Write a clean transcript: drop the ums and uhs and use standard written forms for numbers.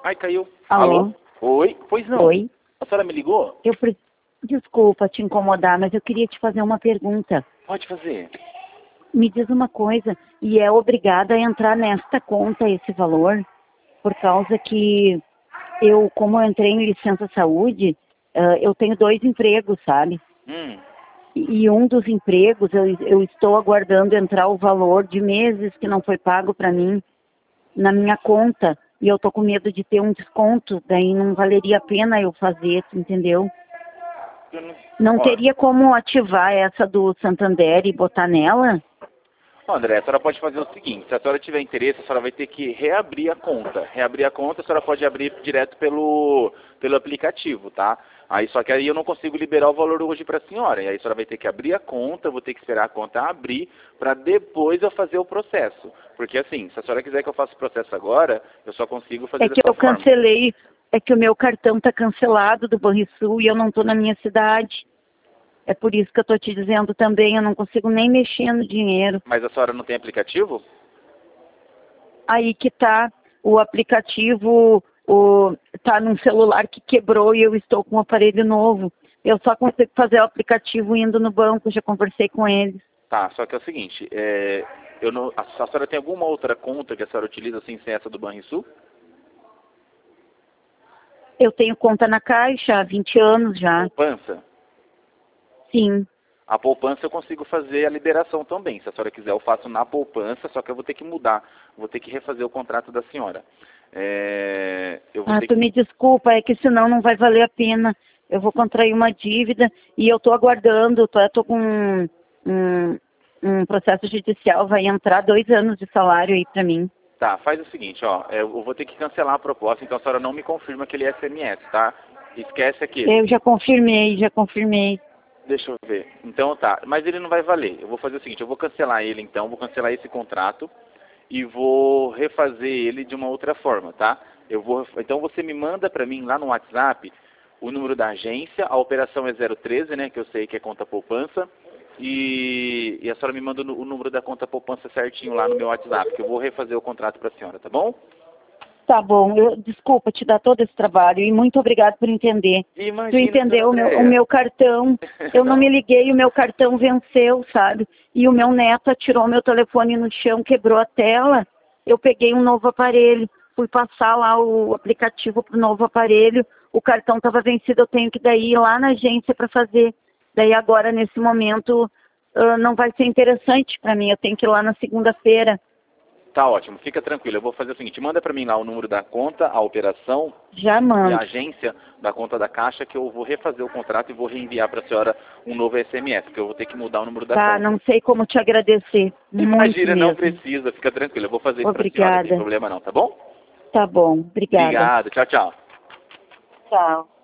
Ai, caiu. Alô? Oi? Pois não. Oi? A senhora me ligou? Desculpa te incomodar, mas eu queria te fazer uma pergunta. Pode fazer. Me diz uma coisa, e é obrigada a entrar nesta conta esse valor? Por causa que como eu entrei em licença saúde, eu tenho 2 empregos, sabe? E um dos empregos, eu estou aguardando entrar o valor de meses que não foi pago para mim na minha conta. E eu tô com medo de ter um desconto, daí não valeria a pena eu fazer, entendeu? Não teria como ativar essa do Santander e botar nela? André, a senhora pode fazer o seguinte, se a senhora tiver interesse, a senhora vai ter que reabrir a conta. Reabrir a conta, a senhora pode abrir direto pelo aplicativo, tá? Aí, só que aí eu não consigo liberar o valor hoje para a senhora. E aí a senhora vai ter que abrir a conta, eu vou ter que esperar a conta abrir, para depois eu fazer o processo. Porque assim, se a senhora quiser que eu faça o processo agora, eu só consigo fazer dessa forma. É que o meu cartão tá cancelado do Banrisul e eu não tô na minha cidade. É por isso que eu tô te dizendo também, eu não consigo nem mexer no dinheiro. Mas a senhora não tem aplicativo? Aí que tá, o aplicativo tá num celular que quebrou e eu estou com um aparelho novo. Eu só consigo fazer o aplicativo indo no banco, já conversei com eles. Tá, só que é o seguinte, a senhora tem alguma outra conta que a senhora utiliza assim, sem essa do Banrisul? Eu tenho conta na Caixa há 20 anos já. Poupança? Sim. A poupança eu consigo fazer a liberação também. Se a senhora quiser, eu faço na poupança, só que eu vou ter que mudar. Vou ter que refazer o contrato da senhora. Me desculpa, é que senão não vai valer a pena. Eu vou contrair uma dívida e eu estou aguardando, estou com um processo judicial, vai entrar 2 anos de salário aí para mim. Tá, faz o seguinte, ó, eu vou ter que cancelar a proposta, então a senhora não me confirma aquele SMS, tá? Esquece aquele. Eu já confirmei. Deixa eu ver. Então tá, mas ele não vai valer. Eu vou fazer o seguinte, eu vou cancelar ele então, vou cancelar esse contrato e vou refazer ele de uma outra forma, tá? Então você me manda para mim lá no WhatsApp o número da agência, a operação é 013, né, que eu sei que é conta poupança, e a senhora me manda o número da conta poupança certinho lá no meu WhatsApp, que eu vou refazer o contrato para a senhora, tá bom? Tá bom, desculpa te dar todo esse trabalho e muito obrigado por entender. Imagina, tu entendeu o meu cartão, eu não me liguei, o meu cartão venceu, sabe? E o meu neto atirou meu telefone no chão, quebrou a tela, eu peguei um novo aparelho, fui passar lá o aplicativo pro novo aparelho, o cartão estava vencido, eu tenho que daí ir lá na agência para fazer. Daí agora, nesse momento, não vai ser interessante para mim, eu tenho que ir lá na segunda-feira. Tá ótimo, fica tranquilo. Eu vou fazer o seguinte, manda para mim lá o número da conta, a operação já mando. E a agência da conta da Caixa, que eu vou refazer o contrato e vou reenviar para a senhora um novo SMS, porque eu vou ter que mudar o número da conta. Tá, não sei como te agradecer. Imagina, não precisa, fica tranquilo. Eu vou fazer isso para a senhora, não tem problema não, tá bom? Tá bom, obrigada. Obrigado, tchau, tchau. Tchau.